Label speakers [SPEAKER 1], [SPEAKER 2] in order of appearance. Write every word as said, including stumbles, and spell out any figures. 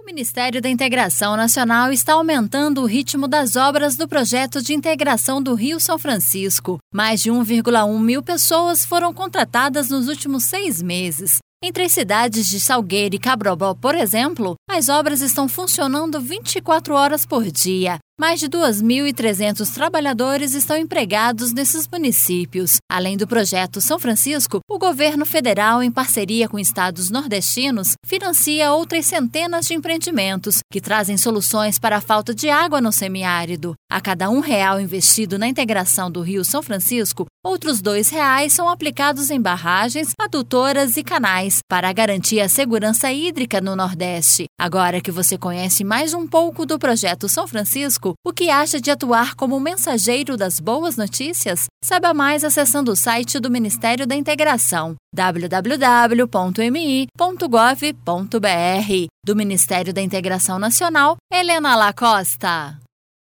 [SPEAKER 1] O Ministério da Integração Nacional está aumentando o ritmo das obras do projeto de integração do Rio São Francisco. Mais de um vírgula um mil pessoas foram contratadas nos últimos seis meses. Entre as cidades de Salgueiro e Cabrobó, por exemplo, as obras estão funcionando vinte e quatro horas por dia. Mais de dois mil e trezentos trabalhadores estão empregados nesses municípios. Além do projeto São Francisco, o governo federal, em parceria com estados nordestinos, financia outras centenas de empreendimentos que trazem soluções para a falta de água no semiárido. A cada um real investido na integração do Rio São Francisco, outros dois reais são aplicados em barragens, adutoras e canais para garantir a segurança hídrica no Nordeste. Agora que você conhece mais um pouco do projeto São Francisco, o que acha de atuar como mensageiro das boas notícias? Saiba mais acessando o site do Ministério da Integração, w w w ponto m i ponto gov ponto b r. Do Ministério da Integração Nacional, Helena Lacosta.